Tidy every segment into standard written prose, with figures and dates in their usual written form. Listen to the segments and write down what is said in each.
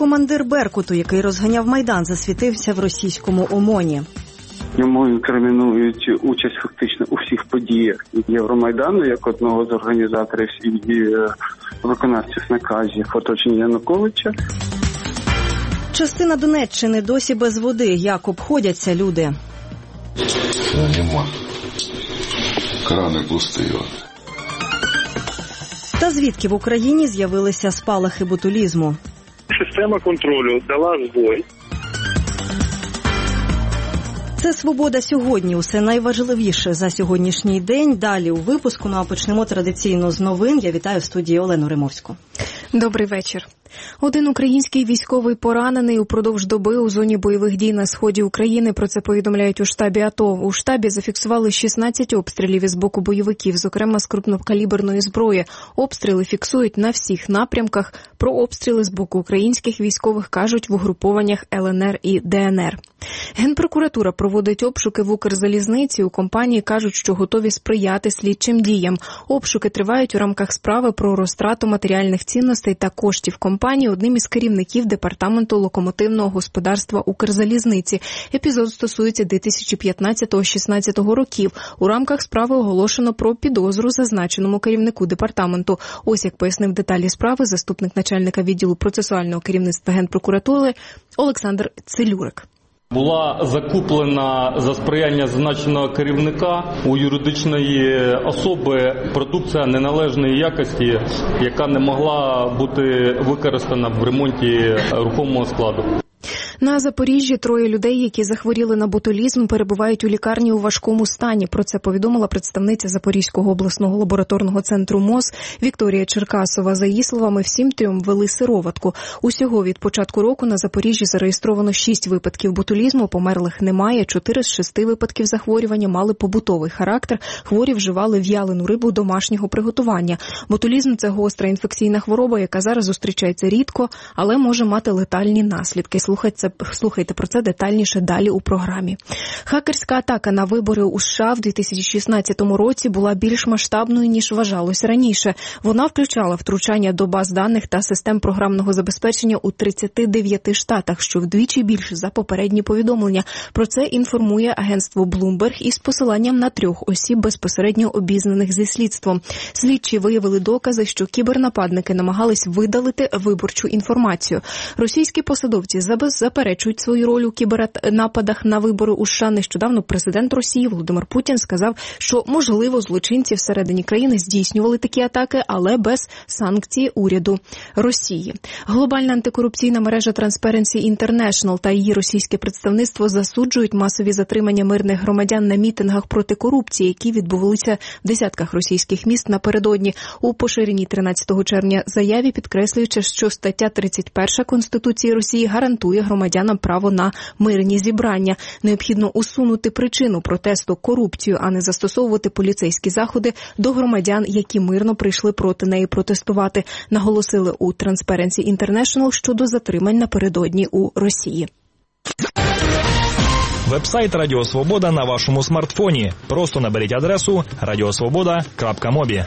Екс-командир «Беркуту», який розганяв Майдан, засвітився в російському ОМОНі. Йому інкримінують участь фактично у всіх подіях Євромайдану, як одного з організаторів і виконавців наказів в оточенні Януковича. Частина Донеччини досі без води. Як обходяться люди? Нема. Крани пусті. Та звідки в Україні з'явилися спалахи ботулізму? Система контролю дала збой. Це «Свобода сьогодні». Усе найважливіше за сьогоднішній день. Далі у випуску, а почнемо традиційно з новин. Я вітаю в студії Олену Римовську. Добрий вечір. Один український військовий поранений упродовж доби у зоні бойових дій на сході України. Про це повідомляють у штабі АТО. У штабі зафіксували 16 обстрілів із боку бойовиків, зокрема з крупнокаліберної зброї. Обстріли фіксують на всіх напрямках. Про обстріли з боку українських військових кажуть в угрупованнях ЛНР і ДНР. Генпрокуратура проводить обшуки в Укрзалізниці. У компанії кажуть, що готові сприяти слідчим діям. Обшуки тривають у рамках справи про розтрату матеріальних цінностей та коштів компанії одним із керівників департаменту локомотивного господарства Укрзалізниці. Епізод стосується 2015-16 років. У рамках справи оголошено про підозру зазначеному керівнику департаменту. Ось як пояснив деталі справи заступник начальника відділу процесуального керівництва Генпрокуратури Олександр Целюрик. Була закуплена за сприяння зазначеного керівника у юридичної особи продукція неналежної якості, яка не могла бути використана в ремонті рухомого складу. На Запоріжжі 3 людей, які захворіли на ботулізм, перебувають у лікарні у важкому стані. Про це повідомила представниця Запорізького обласного лабораторного центру МОЗ Вікторія Черкасова. За її словами, всім 3 ввели сироватку. Усього від початку року на Запоріжжі зареєстровано 6 випадків ботулізму, померлих немає. 4 з 6 випадків захворювання мали побутовий характер. Хворі вживали в'ялену рибу домашнього приготування. Ботулізм – це гостра інфекційна хвороба, яка зараз зустрічається рідко, але може мати летальні наслідки. Слухайте про це детальніше далі у програмі. Хакерська атака на вибори у США в 2016 році була більш масштабною, ніж вважалось раніше. Вона включала втручання до баз даних та систем програмного забезпечення у 39 штатах, що вдвічі більше за попередні повідомлення. Про це інформує агентство Bloomberg із посиланням на 3 осіб, безпосередньо обізнаних зі слідством. Слідчі виявили докази, що кібернападники намагались видалити виборчу інформацію. Російські посадовці заперечують свою роль у кібернападах на вибори у США. Нещодавно президент Росії Володимир Путін сказав, що, можливо, злочинці всередині країни здійснювали такі атаки, але без санкції уряду Росії. Глобальна антикорупційна мережа Transparency International та її російське представництво засуджують масові затримання мирних громадян на мітингах проти корупції, які відбувалися в десятках російських міст напередодні. У поширеній 13 червня заяві підкреслюючи, що стаття 31 Конституції Росії гарантує громадянам право на мирні зібрання. Необхідно усунути причину протесту – корупцію, а не застосовувати поліцейські заходи до громадян, які мирно прийшли проти неї протестувати, наголосили у Transparency International щодо затримань напередодні у Росії. Веб-сайт Радіо Свобода на вашому смартфоні. Просто наберіть адресу radiosvoboda.mobi.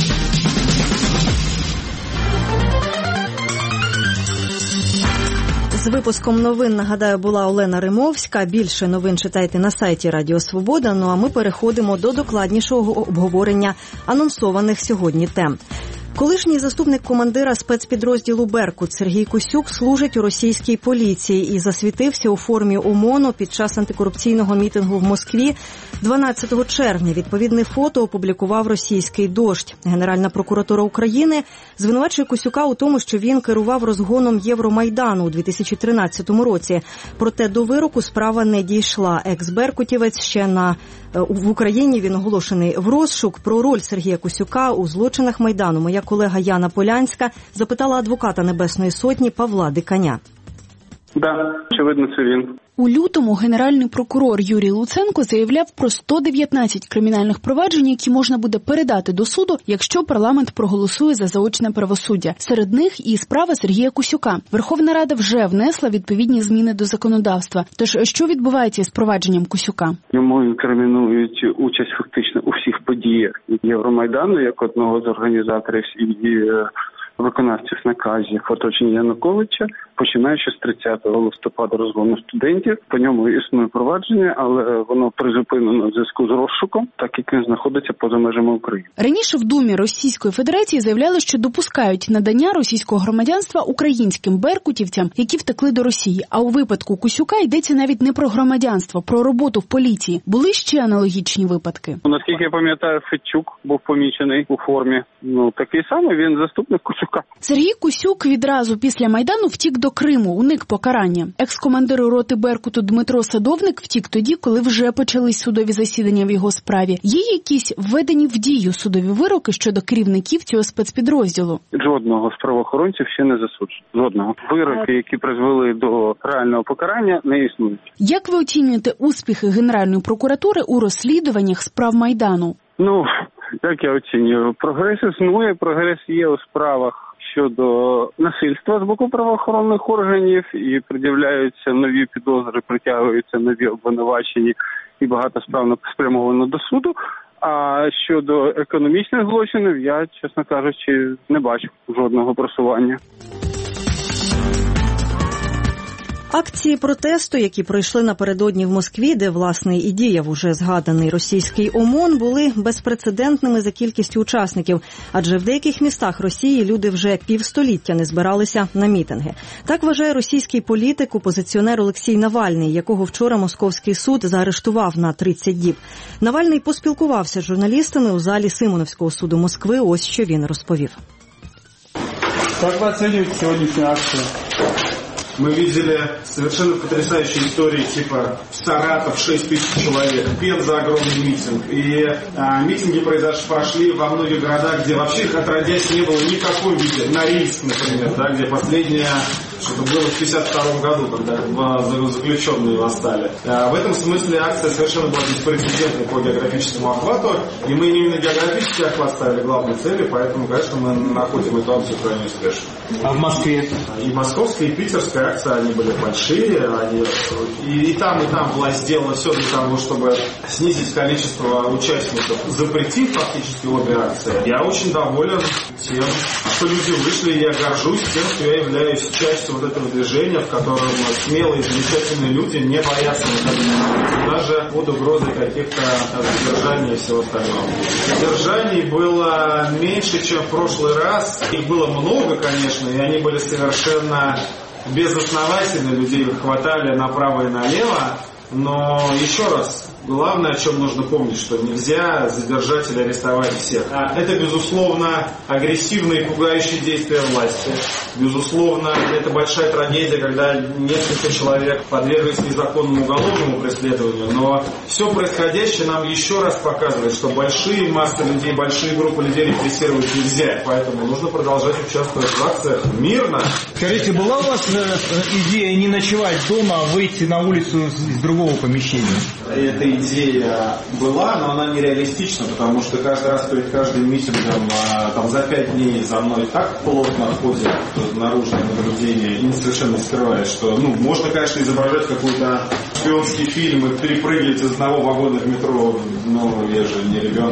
З випуском новин, нагадаю, була Олена Римовська. Більше новин читайте на сайті Радіо Свобода. Ну а ми переходимо до докладнішого обговорення анонсованих сьогодні тем. Колишній заступник командира спецпідрозділу «Беркут» Сергій Кусюк служить у російській поліції і засвітився у формі ОМОНу під час антикорупційного мітингу в Москві 12 червня. Відповідне фото опублікував російський «Дождь». Генеральна прокуратура України звинувачує Кусюка у тому, що він керував розгоном Євромайдану у 2013 році. Проте до вироку справа не дійшла. Екс-беркутівець ще в Україні він оголошений в розшук. Про роль Сергія Кусюка у злочинах Майдану моя колега Яна Полянська запитала адвоката Небесної Сотні Павла Диканя. Да, очевидно, це він. У лютому генеральний прокурор Юрій Луценко заявляв про 119 кримінальних проваджень, які можна буде передати до суду, якщо парламент проголосує за заочне правосуддя. Серед них і справа Сергія Кусюка. Верховна Рада вже внесла відповідні зміни до законодавства. Тож, що відбувається з провадженням Кусюка? Йому інкримінують участь фактично у всіх подіях Євромайдану, як одного з організаторів і виконавців наказів в оточенні Януковича, починаючи з 30 листопада розгону студентів. По ньому існує провадження, але воно призупинено в зв'язку з розшуком, так як він знаходиться поза межами України. Раніше в Думі Російської Федерації заявляли, що допускають надання російського громадянства українським беркутівцям, які втекли до Росії. А у випадку Кусюка йдеться навіть не про громадянство, про роботу в поліції. Були ще аналогічні випадки? Наскільки я пам'ятаю, Федчук був помічений у формі. Такий самий, він заступник Кусюка. Сергій Кусюк відразу після Майдану втік до Криму, уник покарання. Екс-командир роти Беркуту Дмитро Садовник втік тоді, коли вже почались судові засідання в його справі. Є якісь введені в дію судові вироки щодо керівників цього спецпідрозділу? Жодного з правоохоронців ще не засуджено. Жодного. Вироки, які призвели до реального покарання, не існують. Як ви оцінюєте успіхи Генеральної прокуратури у розслідуваннях справ Майдану? Як я оцінюю? Прогрес існує, прогрес є у справах щодо насильства з боку правоохоронних органів, і пред'являються нові підозри, притягуються нові обвинувачені, і багато справ спрямовано до суду. А щодо економічних злочинів, я, чесно кажучи, не бачу жодного просування. Акції протесту, які пройшли напередодні в Москві, де, власне, і діяв уже згаданий російський ОМОН, були безпрецедентними за кількістю учасників, адже в деяких містах Росії люди вже півстоліття не збиралися на мітинги. Так вважає російський політик, опозиціонер Олексій Навальний, якого вчора московський суд заарештував на 30 діб. Навальний поспілкувався з журналістами у залі Симоновського суду Москви. Ось що він розповів. Як ви оцінюєте сьогоднішню акцію? Мы видели совершенно потрясающие истории, типа в Саратов 6 тысяч человек, Пенза огромный митинг. И митинги прошли во многих городах, где вообще их отродясь не было ни в каком виде. Норильск, например, да, где последнее, что-то было в 1952 году, когда заключенные восстали. В этом смысле акция совершенно была беспрецедентной по географическому охвату. И мы именно географический охват ставили главной целью, поэтому, конечно, мы находим эту акцию крайне успешной. А в Москве? И московская, и питерская акции, они были большие, и там власть сделала все для того, чтобы снизить количество участников, запретив фактически обе акции. Я очень доволен тем, что люди вышли, и я горжусь тем, что я являюсь частью вот этого движения, в котором смелые, замечательные люди не боятся никогда, даже под угрозой каких-то задержаний и всего остального. Задержаний было меньше, чем в прошлый раз. Их было много, конечно, и они были совершенно безосновательно, людей хватали направо и налево, но еще раз, главное, о чем нужно помнить, что нельзя задержать или арестовать всех. Это, безусловно, агрессивные и пугающие действия власти. Безусловно, это большая трагедия, когда несколько человек подверглись незаконному уголовному преследованию. Но все происходящее нам еще раз показывает, что большие массы людей, большие группы людей репрессировать нельзя. Поэтому нужно продолжать участвовать в акциях мирно. Скажите, была у вас идея не ночевать дома, а выйти на улицу из другого помещения? Эта идея была, но она нереалистична, потому что каждый раз перед каждым митингом за 5 дней за мной так плотно ходят наружное наблюдение и совершенно не скрывает, что можно, конечно, изображать какой-то шпионский фильм и перепрыгивать из одного вагона в метро, но я же не ребенок.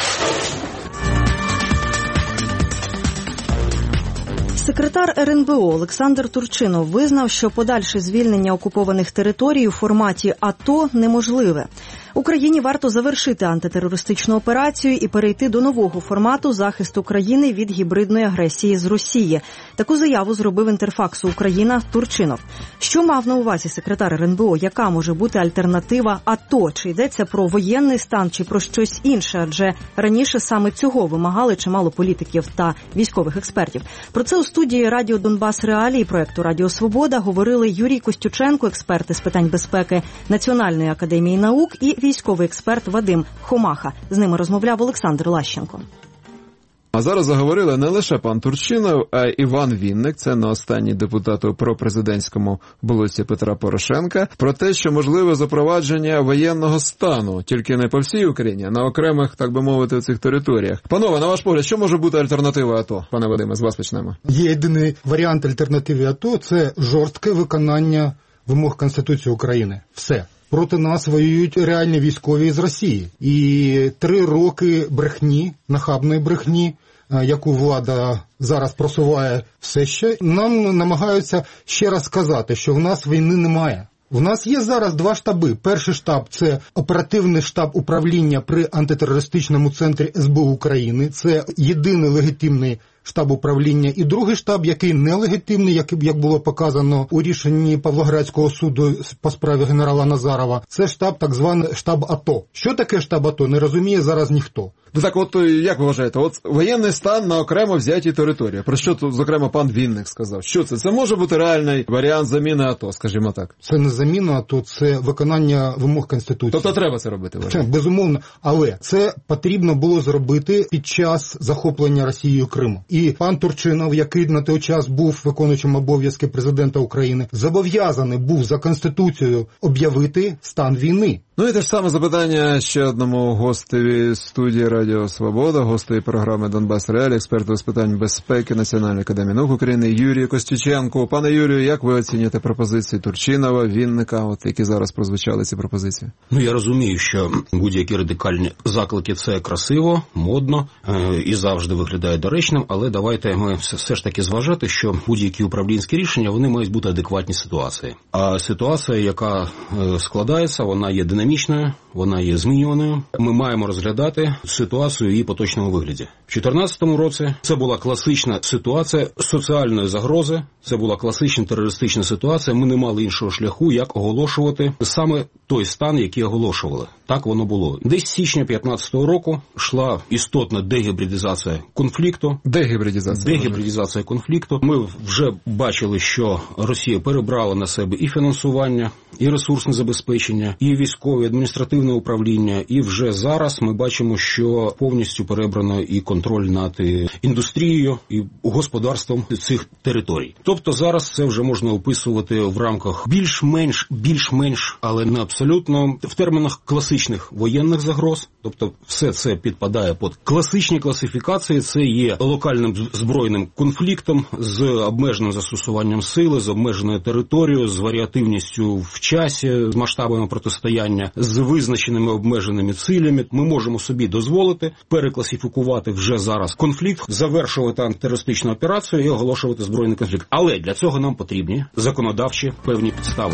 Секретар РНБО Олександр Турчинов визнав, що подальше звільнення окупованих територій у форматі АТО неможливе. Україні варто завершити антитерористичну операцію і перейти до нового формату захисту країни від гібридної агресії з Росії. Таку заяву зробив Інтерфаксу Україна Турчинов. Що мав на увазі секретар РНБО? Яка може бути альтернатива АТО? Чи йдеться про воєнний стан, чи про щось інше? Адже раніше саме цього вимагали чимало політиків та військових експертів. Про це у студії Радіо Донбас Реалії проєкту Радіо Свобода говорили Юрій Костюченко, експерт із питань безпеки Національної академії наук, і військовий експерт Вадим Хомаха. З ними розмовляв Олександр Лащенко. А зараз заговорили не лише пан Турчинов, а й Іван Вінник, це на останній депутат у пропрезидентському блоці Петра Порошенка, про те, що можливе запровадження воєнного стану, тільки не по всій Україні, а на окремих, так би мовити, цих територіях. Панове, на ваш погляд, що може бути альтернативою АТО? Пане Вадиме, з вас почнемо. Є єдиний варіант альтернативи АТО – це жорстке виконання вимог Конституції України. Все. Проти нас воюють реальні військові з Росії. І 3 роки брехні, нахабної брехні, яку влада зараз просуває все ще, нам намагаються ще раз сказати, що в нас війни немає. В нас є зараз два штаби. Перший штаб – це оперативний штаб управління при антитерористичному центрі СБУ України. Це єдиний легітимний штаб управління. І другий штаб, який нелегітимний, як було показано у рішенні Павлоградського суду по справі генерала Назарова, це штаб, так званий штаб АТО. Що таке штаб АТО, не розуміє зараз ніхто. Ну так от, як ви вважаєте, от воєнний стан на окремо взятій території. Про що тут, зокрема, пан Вінник сказав? Що це? Це може бути реальний варіант заміни АТО, скажімо так? Це не заміна АТО, це виконання вимог Конституції. Тобто треба це робити? Це, безумовно, але це потрібно було зробити під час захоплення Росією Криму. І пан Турчинов, який на той час був виконуючим обов'язки президента України, зобов'язаний був за Конституцією об'явити стан війни. Ну і те ж саме запитання ще одному гостеві студії Радіо Свобода, гостеві програми «Донбас Реалії», експерту з питань безпеки Національної академії наук України Юрію Костюченку. Пане Юрію, як ви оцінюєте пропозиції Турчинова, Вінника, от які зараз прозвучали ці пропозиції? Ну, я розумію, що будь-які радикальні заклики – це красиво, модно і завжди виглядає доречним, але давайте ми все ж таки зважати, що будь-які управлінські рішення, вони мають бути адекватні ситуації. А ситуація, яка складається, вона є динамічною, вона є змінюваною. Ми маємо розглядати ситуацію в її поточному вигляді. В 2014 році це була класична ситуація соціальної загрози, це була класична терористична ситуація. Ми не мали іншого шляху, як оголошувати саме той стан, який оголошували. Так воно було. Десь з січня 2015 року йшла істотна дегібридизація конфлікту. Дегібридизація конфлікту. Ми вже бачили, що Росія перебрала на себе і фінансування, і ресурсне забезпечення, і військове, адміністративне управління. І вже зараз ми бачимо, що повністю перебрано і контроль над індустрією, і господарством цих територій. Тобто зараз це вже можна описувати в рамках більш-менш, але не абсолютно, в термінах класичних воєнних загроз. Тобто все це підпадає під класичні класифікації. Це є локальним збройним конфліктом з обмеженим застосуванням сили, з обмеженою територією, з варіативністю в часі, з масштабами протистояння, з визначеними обмеженими цілями. Ми можемо собі дозволити перекласифікувати вже зараз конфлікт, завершувати антитерористичну операцію і оголошувати збройний конфлікт. Але для цього нам потрібні законодавчі певні підстави.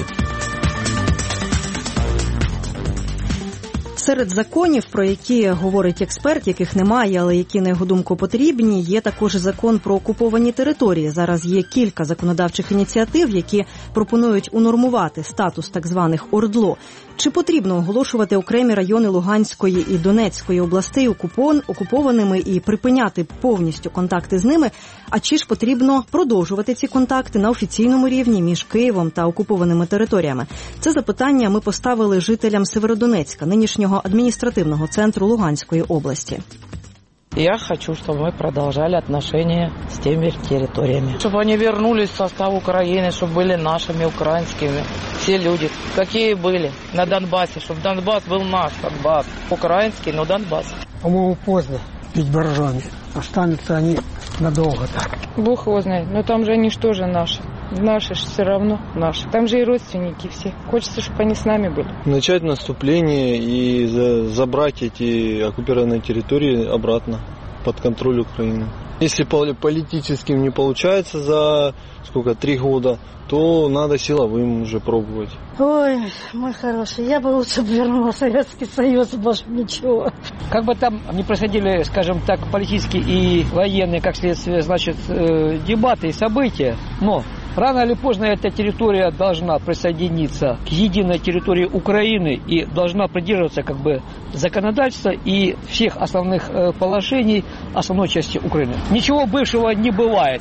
Серед законів, про які говорить експерт, яких немає, але які, на його думку, потрібні, є також закон про окуповані території. Зараз є кілька законодавчих ініціатив, які пропонують унормувати статус так званих ОРДЛО. Чи потрібно оголошувати окремі райони Луганської і Донецької областей окупованими і припиняти повністю контакти з ними? А чи ж потрібно продовжувати ці контакти на офіційному рівні між Києвом та окупованими територіями? Це запитання ми поставили жителям Северодонецька, нинішнього административного центру Луганской области. Я хочу, чтобы мы продолжали отношения с теми территориями. Чтобы они вернулись в состав Украины, чтобы были нашими украинскими. Все люди, какие были на Донбассе, чтобы Донбасс был наш Донбасс. Украинский, но Донбасс. По-моему, поздно пить боржоми. Останутся они надолго так. Бог его знает, но там же они же тоже наши. Наши же все равно наши. Там же и родственники все. Хочется, чтобы они с нами были. Начать наступление и забрать эти оккупированные территории обратно под контроль Украины. Если политическим не получается за 3 года, то надо силовым уже пробовать. Ой, мой хороший, я бы лучше вернула Советский Союз, больше ничего. Как бы там ни происходили, скажем так, политические и военные, как следствие, значит, дебаты и события, но рано или поздно эта территория должна присоединиться к единой территории Украины и должна придерживаться как бы законодательства и всех основных положений основной части Украины. Ничего бывшего не бывает.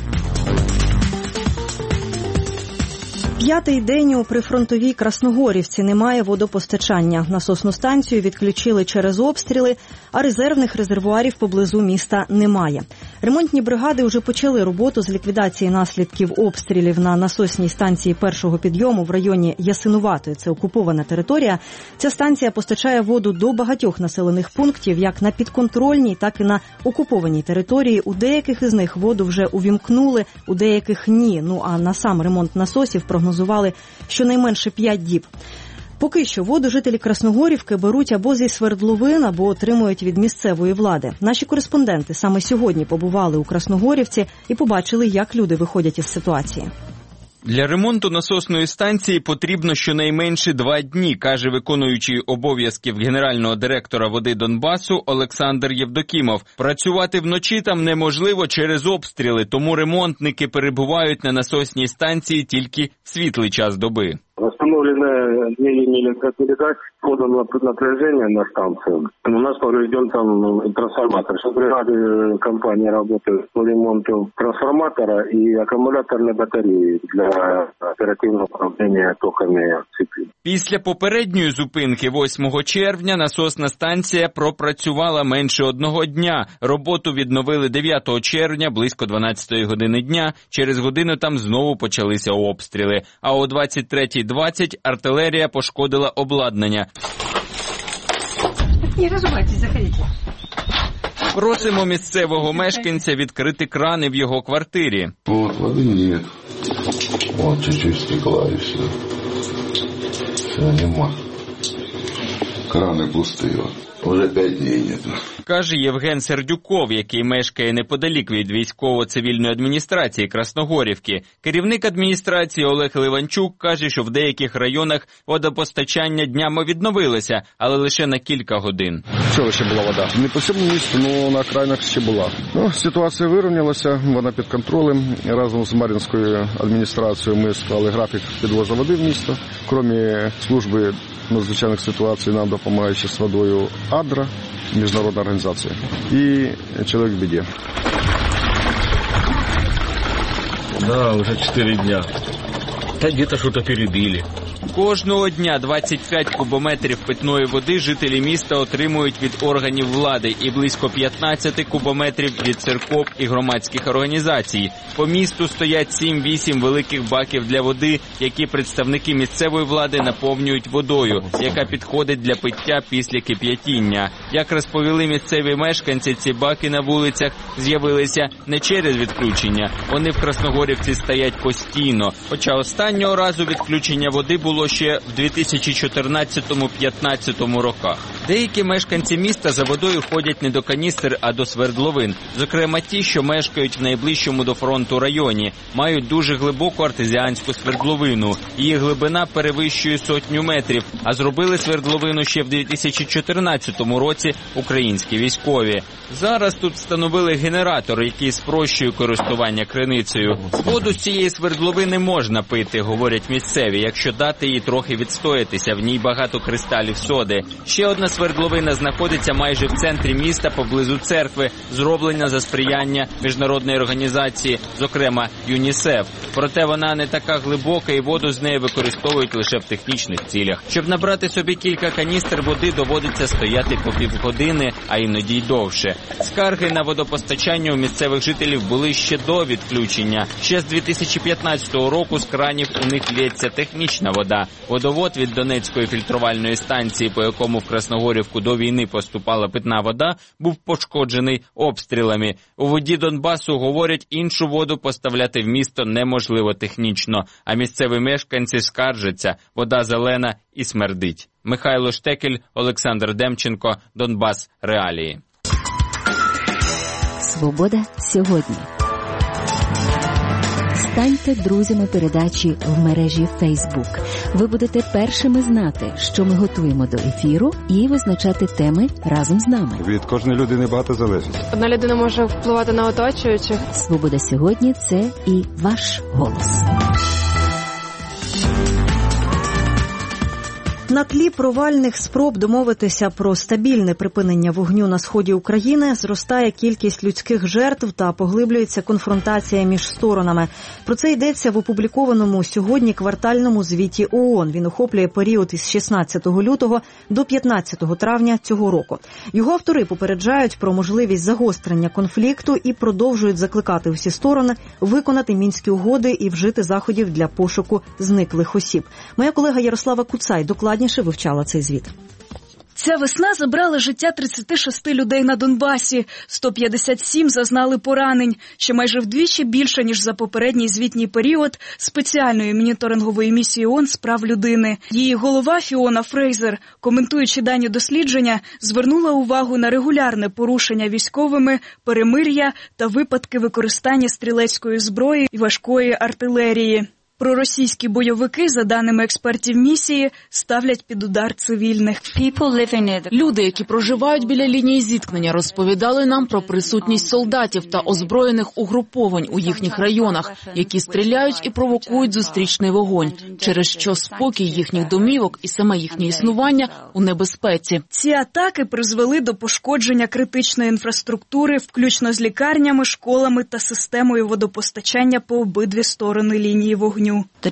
П'ятий день у прифронтовій Красногорівці немає водопостачання. Насосну станцію відключили через обстріли, а резервних резервуарів поблизу міста немає. Ремонтні бригади вже почали роботу з ліквідації наслідків обстрілів на насосній станції першого підйому в районі Ясинуватої. Це окупована територія. Ця станція постачає воду до багатьох населених пунктів, як на підконтрольній, так і на окупованій території. У деяких із них воду вже увімкнули, у деяких ні. Ну а на сам ремонт насосів прогнозували щонайменше 5 діб. Поки що воду жителі Красногорівки беруть або зі свердловин, або отримують від місцевої влади. Наші кореспонденти саме сьогодні побували у Красногорівці і побачили, як люди виходять із ситуації. Для ремонту насосної станції потрібно щонайменше 2 дні, каже виконуючий обов'язків генерального директора «Води Донбасу» Олександр Євдокімов. Працювати вночі там неможливо через обстріли, тому ремонтники перебувають на насосній станції тільки в світлий час доби. Установлены 2 линии электропередач, подано напряжение на станцию. У нас поврежден там трансформатор. Сейчас бригады компании работают по ремонту трансформатора и аккумуляторной батареи для оперативного управления токами цепи. Після попередньої зупинки 8 червня насосна станція пропрацювала менше 1 дня. Роботу відновили 9 червня близько 12 години дня. Через годину там знову почалися обстріли. А о 23:20 артилерія пошкодила обладнання. Не розбивайтесь, заходіть. Просимо місцевого мешканця відкрити крани в його квартирі. Вот воды нет. Вот чуть-чуть стекла и все. Все, нема. Краны пустые. Уже 5 дней нету. Каже Євген Сердюков, який мешкає неподалік від військово-цивільної адміністрації Красногорівки. Керівник адміністрації Олег Ливанчук каже, що в деяких районах водопостачання днями відновилося, але лише на кілька годин. Вчора ще була вода. Не по всьому місту, але на окраїнах ще була. Ситуація вирівнялася, вона під контролем. Разом з Мар'їнською адміністрацією ми склали графік підвозу води в місто. Крім служби надзвичайних ситуацій, нам допомагає ще з водою АДРА, міжнародна організація, і «Чоловік в біді». Да, уже 4 дня. Та где-то что-то перебили. Кожного дня 25 кубометрів питної води жителі міста отримують від органів влади і близько 15 кубометрів від церков і громадських організацій. По місту стоять 7-8 великих баків для води, які представники місцевої влади наповнюють водою, яка підходить для пиття після кип'ятіння. Як розповіли місцеві мешканці, ці баки на вулицях з'явилися не через відключення. Вони в Красногорівці стоять постійно. Хоча останнього разу відключення води було ще в 2014-15 роках. Деякі мешканці міста за водою ходять не до каністр, а до свердловин. Зокрема, ті, що мешкають в найближчому до фронту районі, мають дуже глибоку артезіанську свердловину. Її глибина перевищує 100 метрів, а зробили свердловину ще в 2014 році українські військові. Зараз тут встановили генератор, який спрощує користування криницею. Воду з цієї свердловини можна пити, говорять місцеві, якщо дати їй трохи відстоятися, в ній багато кристалів соди. Ще одна свердловина знаходиться майже в центрі міста поблизу церкви, зроблена за сприяння міжнародної організації, зокрема ЮНІСЕФ. Проте вона не така глибока і воду з неї використовують лише в технічних цілях. Щоб набрати собі кілька каністр води, доводиться стояти по півгодини, а іноді й довше. Скарги на водопостачання у місцевих жителів були ще до відключення. Ще з 2015 року з кранів у них лється технічна вода. Водовод від Донецької фільтрувальної станції, по якому в Красногорівку до війни поступала питна вода, був пошкоджений обстрілами. У «Воді Донбасу» говорять, іншу воду поставляти в місто неможливо технічно, а місцеві мешканці скаржаться – вода зелена і смердить. Михайло Штекель, Олександр Демченко, Донбас. Реалії. Свобода сьогодні. Станьте друзями передачі в мережі Facebook. Ви будете першими знати, що ми готуємо до ефіру, і визначати теми разом з нами. Від кожної людини багато залежить. Одна людина може впливати на оточуючих. Свобода сьогодні – це і ваш голос. На тлі провальних спроб домовитися про стабільне припинення вогню на сході України зростає кількість людських жертв та поглиблюється конфронтація між сторонами. Про це йдеться в опублікованому сьогодні квартальному звіті ООН. Він охоплює період із 16 лютого до 15 травня цього року. Його автори попереджають про можливість загострення конфлікту і продовжують закликати усі сторони виконати Мінські угоди і вжити заходів для пошуку зниклих осіб. Моя колега Ярослава Куцай докладніше вивчала цей звіт. Ця весна забрала життя 36 людей на Донбасі, 157 зазнали поранень, що майже вдвічі більше, ніж за попередній звітній період спеціальної моніторингової місії ООН з прав людини. Її голова Фіона Фрейзер, коментуючи дані дослідження, звернула увагу на регулярне порушення військовими перемир'я та випадки використання стрілецької зброї і важкої артилерії. Проросійські бойовики, за даними експертів місії, ставлять під удар цивільних. Люди, які проживають біля лінії зіткнення, розповідали нам про присутність солдатів та озброєних угруповань у їхніх районах, які стріляють і провокують зустрічний вогонь, через що спокій їхніх домівок і саме їхнє існування у небезпеці. Ці атаки призвели до пошкодження критичної інфраструктури, включно з лікарнями, школами та системою водопостачання по обидві сторони лінії вогню.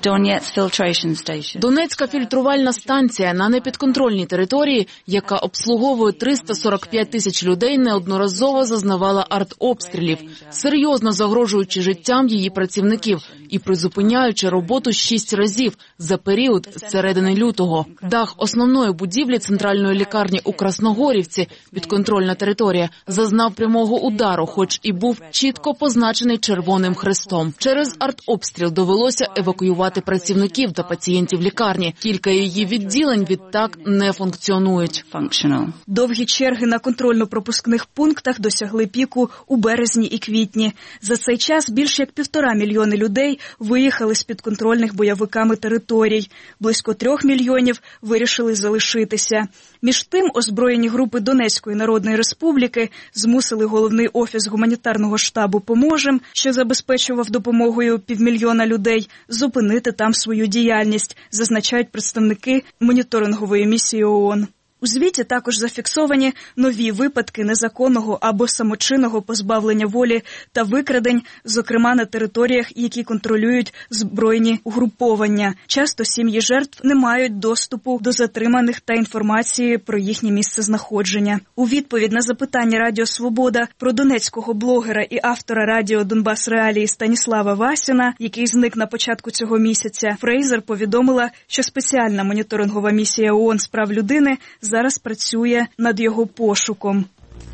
Донецька фільтрувальна станція на непідконтрольній території, яка обслуговує 345 тисяч людей, неодноразово зазнавала артобстрілів, серйозно загрожуючи життям її працівників і призупиняючи роботу 6 разів за період з середини лютого. Дах основної будівлі центральної лікарні у Красногорівці, підконтрольна територія, зазнав прямого удару, хоч і був чітко позначений Червоним Хрестом. Через артобстріл довелося евакуювати працівників та пацієнтів лікарні. Кілька її відділень відтак не функціонують. Довгі черги на контрольно-пропускних пунктах досягли піку у березні і квітні. За цей час більш як 1,5 мільйони людей виїхали з підконтрольних бойовиками територій. Близько 3 мільйонів вирішили залишитися. Між тим, озброєні групи Донецької Народної Республіки змусили головний офіс гуманітарного штабу «Поможем», що забезпечував допомогою 500 000 людей, зупинити там свою діяльність, зазначають представники моніторингової місії ООН. У звіті також зафіксовані нові випадки незаконного або самочинного позбавлення волі та викрадень, зокрема на територіях, які контролюють збройні угруповання. Часто сім'ї жертв не мають доступу до затриманих та інформації про їхнє місцезнаходження. У відповідь на запитання Радіо Свобода про донецького блогера і автора радіо «Донбас Реалії» Станіслава Васіна, який зник на початку цього місяця, Фрейзер повідомила, що спеціальна моніторингова місія ООН з прав людини зараз працює над його пошуком.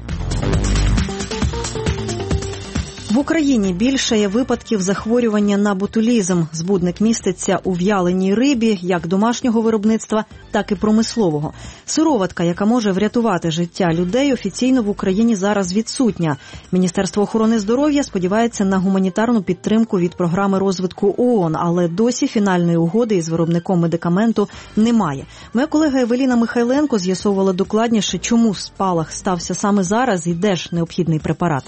В Україні більше є випадків захворювання на ботулізм. Збудник міститься у в'яленій рибі, як домашнього виробництва, так і промислового. Сироватка, яка може врятувати життя людей, офіційно в Україні зараз відсутня. Міністерство охорони здоров'я сподівається на гуманітарну підтримку від програми розвитку ООН, але досі фінальної угоди із виробником медикаменту немає. Моя колега Евеліна Михайленко з'ясовувала докладніше, чому спалах стався саме зараз і де ж необхідний препарат.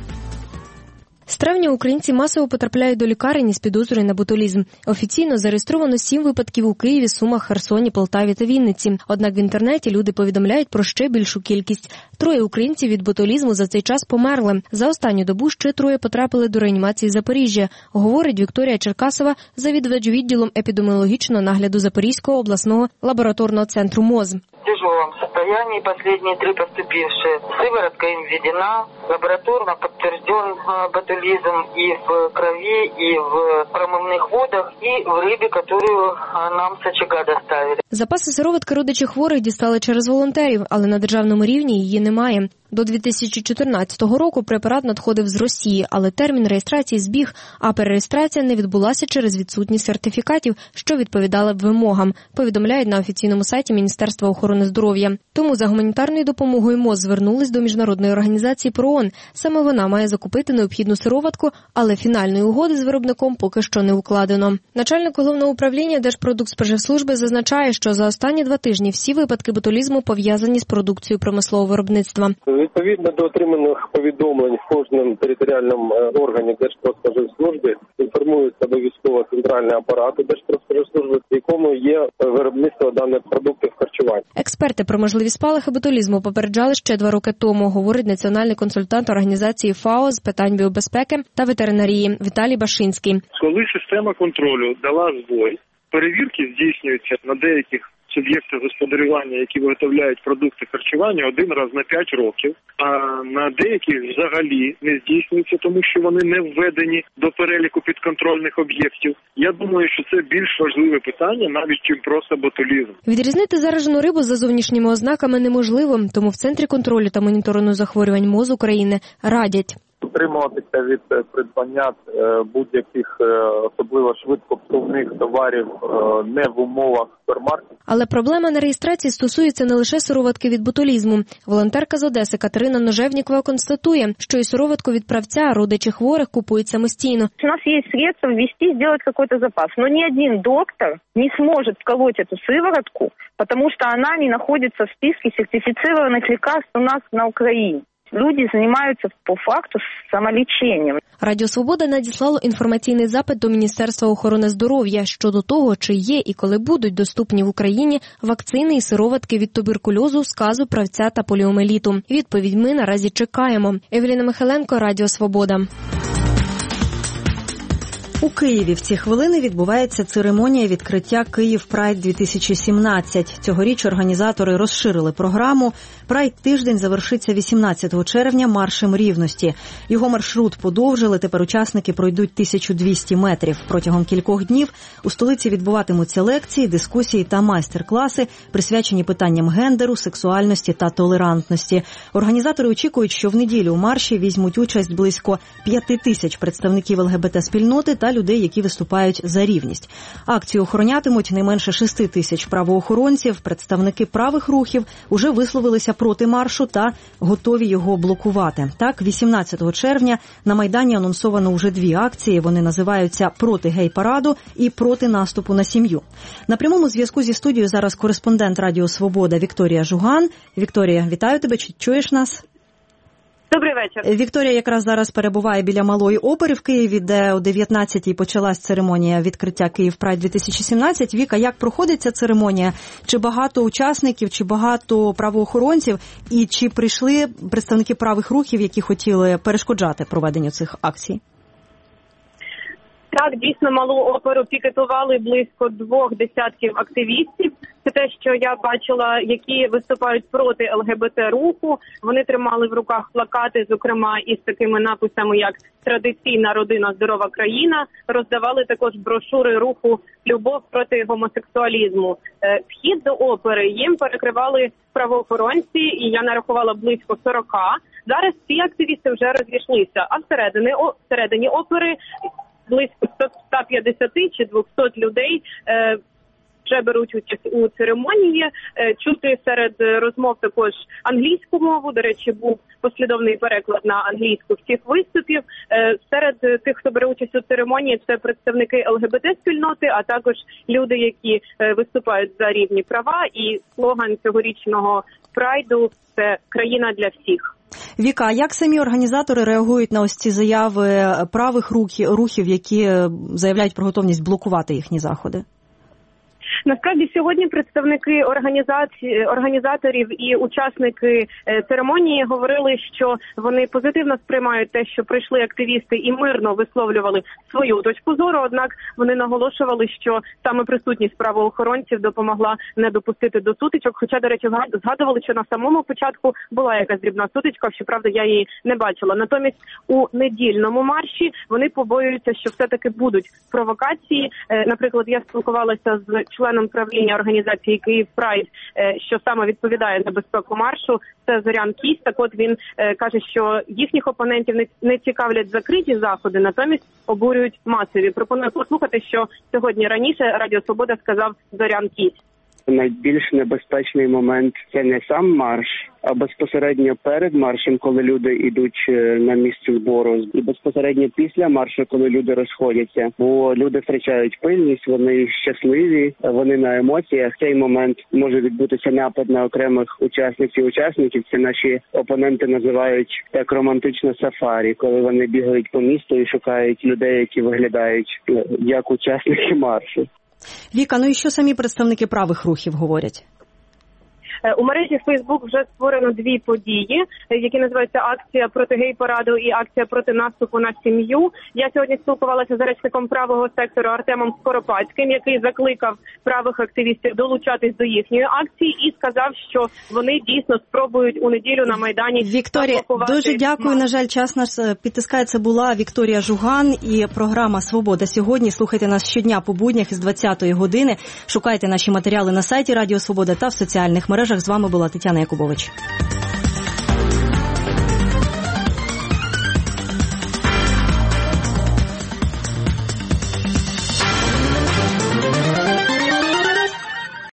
З травня українці масово потрапляють до лікарень із підозрою на ботулізм. Офіційно зареєстровано 7 випадків у Києві, Сумах, Херсоні, Полтаві та Вінниці. Однак в інтернеті люди повідомляють про ще більшу кількість. 3 українців від ботулізму за цей час померли. За останню добу ще 3 потрапили до реанімації Запоріжжя, говорить Вікторія Черкасова, завідувач відділом епідеміологічного нагляду Запорізького обласного лабораторного центру МОЗ. В тяжелом состоянии последние 3 поступившие. Сыворотка им введена, лабораторно подтвержден ботулизм и в крови, и в промывных водах, и в рыбе, которую нам с очага доставили. Запаси сироватки родичі хворих дістали через волонтерів, але на державному рівні її немає. До 2014 року препарат надходив з Росії, але термін реєстрації збіг, а перереєстрація не відбулася через відсутність сертифікатів, що відповідали б вимогам, повідомляють на офіційному сайті Міністерства охорони здоров'я. Тому за гуманітарною допомогою МОЗ звернулись до міжнародної організації ПРООН. Саме вона має закупити необхідну сироватку, але фінальної угоди з виробником поки що не укладено. Начальник головного управління Держпродспоживслужби зазначає, що за останні 2 тижні всі випадки ботулізму пов'язані з продукцією промислового виробництва. Відповідно до отриманих повідомлень в кожному територіальному органі Держпродспоживслужби інформується обов'язково центральний апарат Держпродспоживслужби, в якому є виробництво даних продуктів харчування. Експерти про можливі спалахи ботулізму попереджали ще 2 роки тому, говорить національний консультант організації ФАО з питань біобезпеки та ветеринарії Віталій Башинський. Коли система контролю дала збой, перевірки здійснюються на деяких суб'єкти господарювання, які виготовляють продукти харчування, один раз на 5 років, а на деяких взагалі не здійснюється, тому що вони не введені до переліку підконтрольних об'єктів. Я думаю, що це більш важливе питання, навіть чим просто ботулізм. Відрізнити заражену рибу за зовнішніми ознаками неможливо, тому в Центрі контролю та моніторингу захворювань МОЗ України радять утримуватися від придбання будь-яких особливо швидкопсувних товарів не в умовах супермаркетів. Але проблема на реєстрації стосується не лише сироватки від ботулізму. Волонтерка з Одеси Катерина Ножевнікова констатує, що і сироватку від правця родичі хворих купують самостійно. У нас є средства ввести, зробити якийсь запас, але ні один доктор не зможе вколоти цю сироватку, тому що вона не знаходиться в списку сертифіційних лікарств у нас на Україні. Люди займаються по факту самоліченням. Радіо Свобода надіслало інформаційний запит до Міністерства охорони здоров'я щодо того, чи є і коли будуть доступні в Україні вакцини і сироватки від туберкульозу, сказу, правця та поліомеліту. Відповідь ми наразі чекаємо. Евеліна Михайленко, Радіо Свобода. У Києві в ці хвилини відбувається церемонія відкриття Київ Прайд-2017. Цьогоріч організатори розширили програму. Прайд-тиждень завершиться 18 червня маршем рівності. Його маршрут подовжили, тепер учасники пройдуть 1200 метрів. Протягом кількох днів у столиці відбуватимуться лекції, дискусії та майстер-класи, присвячені питанням гендеру, сексуальності та толерантності. Організатори очікують, що в неділю у марші візьмуть участь близько 5000 представників ЛГБТ-спільноти та людей, які виступають за рівність. Акцію охоронятимуть не менше 6000 правоохоронців. Представники правих рухів уже висловилися проти маршу та готові його блокувати. Так, 18 червня на Майдані анонсовано уже 2 акції. Вони називаються «Проти гей-параду» і «Проти наступу на сім'ю». На прямому зв'язку зі студією зараз кореспондент Радіо Свобода Вікторія Жуган. Вікторія, вітаю тебе. Чи чуєш нас? Добрий вечір. Вікторія якраз зараз перебуває біля Малої опери в Києві, де о 19-й почалась церемонія відкриття Київ Прайд-2017. Віка, як проходить ця церемонія? Чи багато учасників, чи багато правоохоронців? І чи прийшли представники правих рухів, які хотіли перешкоджати проведенню цих акцій? Так, дійсно, Малу оперу пікетували близько 20 активістів. Це те, що я бачила, які виступають проти ЛГБТ-руху. Вони тримали в руках плакати, зокрема, із такими написами, як «Традиційна родина, здорова країна». Роздавали також брошури руху «Любов проти гомосексуалізму». Вхід до опери їм перекривали правоохоронці, і я нарахувала близько 40. Зараз ці активісти вже розійшлися, а всередині опери близько 150 чи 200 людей вже беруть участь у церемонії. Чути серед розмов також англійську мову. До речі, був послідовний переклад на англійську всіх виступів. Серед тих, хто бере участь у церемонії, це представники ЛГБТ-спільноти, а також люди, які виступають за рівні права. І слоган цьогорічного прайду – це «Країна для всіх». Віка, а як самі організатори реагують на ось ці заяви правих рухів, які заявляють про готовність блокувати їхні заходи? Насправді сьогодні представники організаторів і учасники церемонії говорили, що вони позитивно сприймають те, що прийшли активісти і мирно висловлювали свою точку зору, однак вони наголошували, що саме присутність правоохоронців допомогла не допустити до сутичок, хоча, до речі, згадували, що на самому початку була якась дрібна сутичка, щоправда, я її не бачила. Натомість у недільному марші вони побоюються, що все-таки будуть провокації. Наприклад, я спілкувалася з членом правління організації Київ Прайд, що саме відповідає за безпеку маршу, це Зорян Кісь. Так от він каже, що їхніх опонентів не цікавлять закриті заходи, натомість обурюють масові. Пропоную послухати, що сьогодні раніше Радіо Свобода сказав Зорян Кісь. Найбільш небезпечний момент – це не сам марш, а безпосередньо перед маршем, коли люди йдуть на місце збору, і безпосередньо після маршу, коли люди розходяться. Бо люди втрачають пильність, вони щасливі, вони на емоціях. В цей момент може відбутися напад на окремих учасників. Це наші опоненти називають як романтичне сафарі, коли вони бігають по місту і шукають людей, які виглядають як учасники маршу. Віка, ну і що самі представники правих рухів говорять? У мережі Facebook вже створено 2 події, які називаються акція проти гей-параду і акція проти наступу на сім'ю. Я сьогодні спілкувалася з речником правого сектору Артемом Скоропадським, який закликав правих активістів долучатись до їхньої акції і сказав, що вони дійсно спробують у неділю на Майдані. Вікторія, дуже дякую. На жаль, час наш підтискає. Це була Вікторія Жуган і програма «Свобода сьогодні». Слухайте нас щодня по буднях із 20-ї години. Шукайте наші матеріали на сайті Радіо Свобода та в соціальних мережах. З вами була Тетяна Якубович.